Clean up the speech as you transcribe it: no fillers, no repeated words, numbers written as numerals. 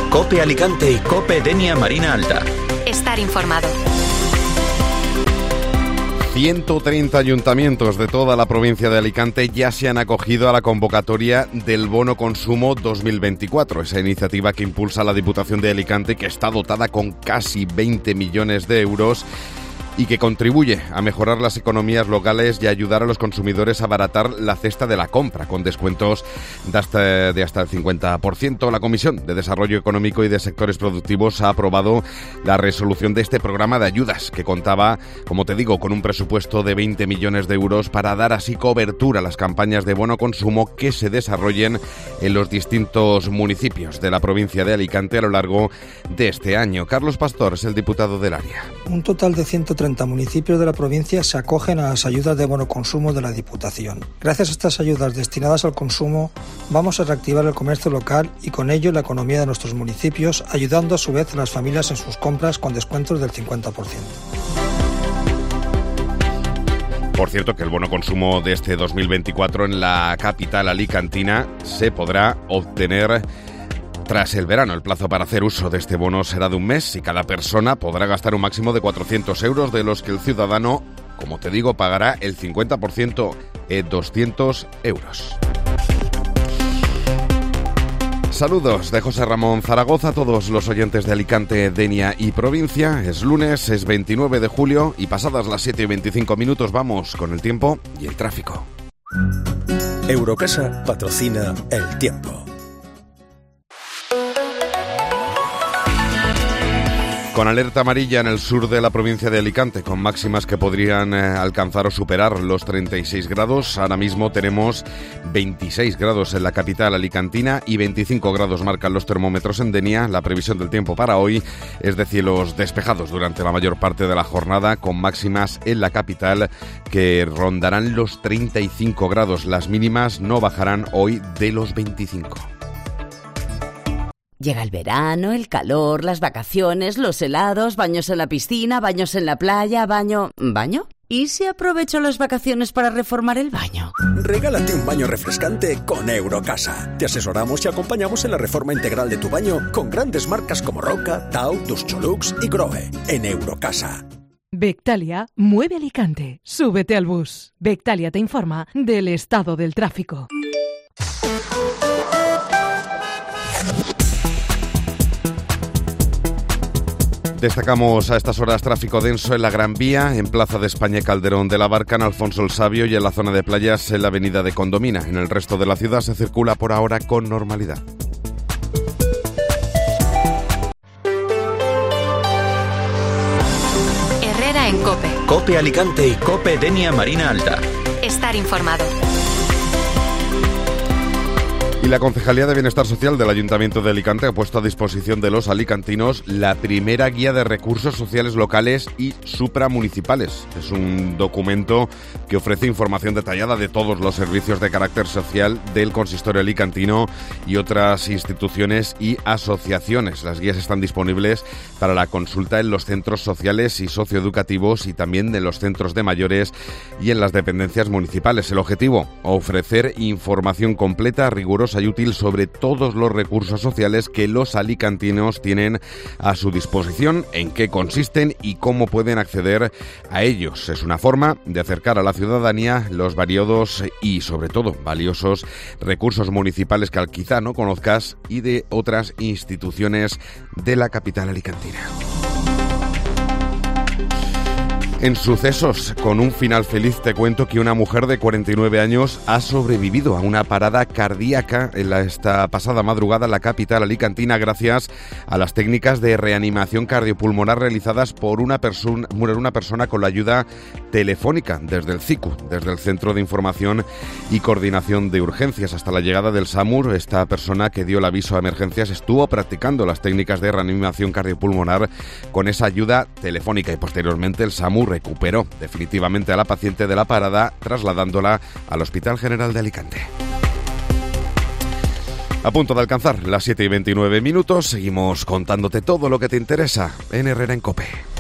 COPE Alicante y COPE Denia Marina Alta. Estar informado. 130 ayuntamientos de toda la provincia de Alicante ya se han acogido a la convocatoria del Bono Consumo 2024, esa iniciativa que impulsa la Diputación de Alicante, que está dotada con casi 20 millones de euros y que contribuye a mejorar las economías locales y a ayudar a los consumidores a abaratar la cesta de la compra, con descuentos de hasta el 50%. La Comisión de Desarrollo Económico y de Sectores Productivos ha aprobado la resolución de este programa de ayudas, que contaba, como te digo, con un presupuesto de 20 millones de euros para dar así cobertura a las campañas de bono consumo que se desarrollen en los distintos municipios de la provincia de Alicante a lo largo de este año. Carlos Pastor es el diputado del área. Un total de 130 municipios de la provincia se acogen a las ayudas de bono consumo de la Diputación. Gracias a estas ayudas destinadas al consumo, vamos a reactivar el comercio local y con ello la economía de nuestros municipios, ayudando a su vez a las familias en sus compras con descuentos del 50%. Por cierto, que el bono consumo de este 2024 en la capital alicantina se podrá obtener tras el verano. El plazo para hacer uso de este bono será de un mes y cada persona podrá gastar un máximo de 400 euros, de los que el ciudadano, como te digo, pagará el 50%, 200 euros. Saludos de José Ramón Zaragoza a todos los oyentes de Alicante, Denia y provincia. Es lunes, es 29 de julio y pasadas las 7:25 vamos con el tiempo y el tráfico. Eurocasa patrocina el tiempo. Con alerta amarilla en el sur de la provincia de Alicante, con máximas que podrían alcanzar o superar los 36 grados. Ahora mismo tenemos 26 grados en la capital alicantina y 25 grados marcan los termómetros en Denia. La previsión del tiempo para hoy es de cielos despejados durante la mayor parte de la jornada, con máximas en la capital que rondarán los 35 grados. Las mínimas no bajarán hoy de los 25. Llega el verano, el calor, las vacaciones, los helados, baños en la piscina, baños en la playa, ¿Baño? ¿Y si aprovecho las vacaciones para reformar el baño? Regálate un baño refrescante con Eurocasa. Te asesoramos y acompañamos en la reforma integral de tu baño con grandes marcas como Roca, Tau, Duscholux y Grohe. En Eurocasa. Bectalia mueve Alicante. Súbete al bus. Bectalia te informa del estado del tráfico. Destacamos a estas horas tráfico denso en la Gran Vía, en Plaza de España y Calderón de la Barca, en Alfonso el Sabio y en la zona de playas en la avenida de Condomina. En el resto de la ciudad se circula por ahora con normalidad. Herrera en COPE. COPE Alicante y COPE Denia Marina Alta. Estar informado. Y la Concejalía de Bienestar Social del Ayuntamiento de Alicante ha puesto a disposición de los alicantinos la primera guía de recursos sociales locales y supramunicipales. Es un documento que ofrece información detallada de todos los servicios de carácter social del consistorio alicantino y otras instituciones y asociaciones. Las guías están disponibles para la consulta en los centros sociales y socioeducativos y también en los centros de mayores y en las dependencias municipales. El objetivo, ofrecer información completa, rigurosa y útil sobre todos los recursos sociales que los alicantinos tienen a su disposición, en qué consisten y cómo pueden acceder a ellos. Es una forma de acercar a la ciudadanía los variados y, sobre todo, valiosos recursos municipales que quizá no conozcas y de otras instituciones de la capital alicantina. En sucesos con un final feliz te cuento que una mujer de 49 años ha sobrevivido a una parada cardíaca esta pasada madrugada en la capital alicantina gracias a las técnicas de reanimación cardiopulmonar realizadas por una persona con la ayuda telefónica desde el CICU, desde el Centro de Información y Coordinación de Urgencias. Hasta la llegada del SAMUR, esta persona que dio el aviso a emergencias estuvo practicando las técnicas de reanimación cardiopulmonar con esa ayuda telefónica y posteriormente el SAMUR recuperó definitivamente a la paciente de la parada, trasladándola al Hospital General de Alicante. A punto de alcanzar las 7:29, seguimos contándote todo lo que te interesa en Herrera en COPE.